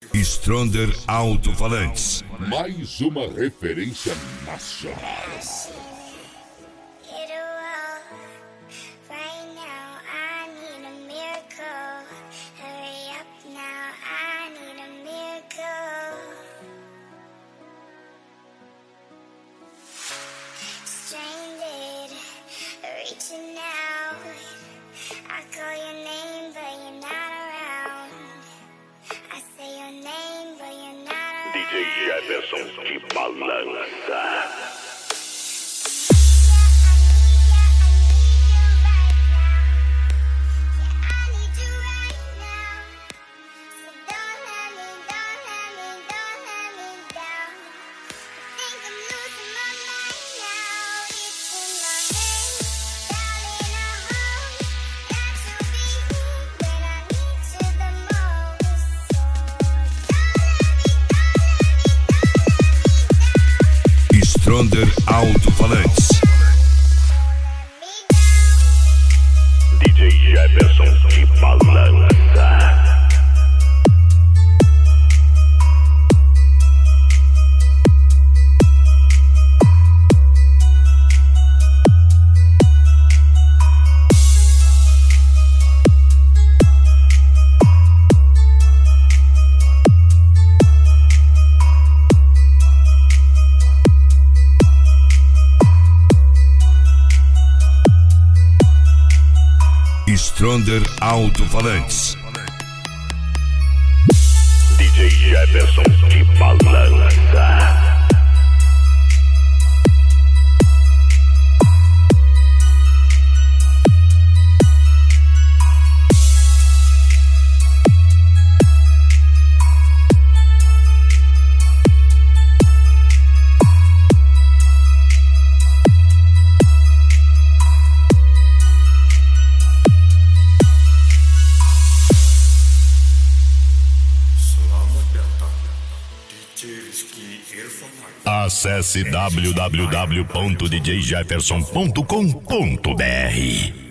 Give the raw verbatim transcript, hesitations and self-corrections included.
Stronder Alto-Falantes. Mais uma referência nacional. Reaching out, I call your name, but you're not around. I say your name, but you're not around. D J Jefferson de balança. Stronder Alto-Falantes. D J Jefferson de balança. Stronder Alto-Falantes. D J Jefferson de balança. Acesse w w w ponto d j jefferson ponto com ponto b r.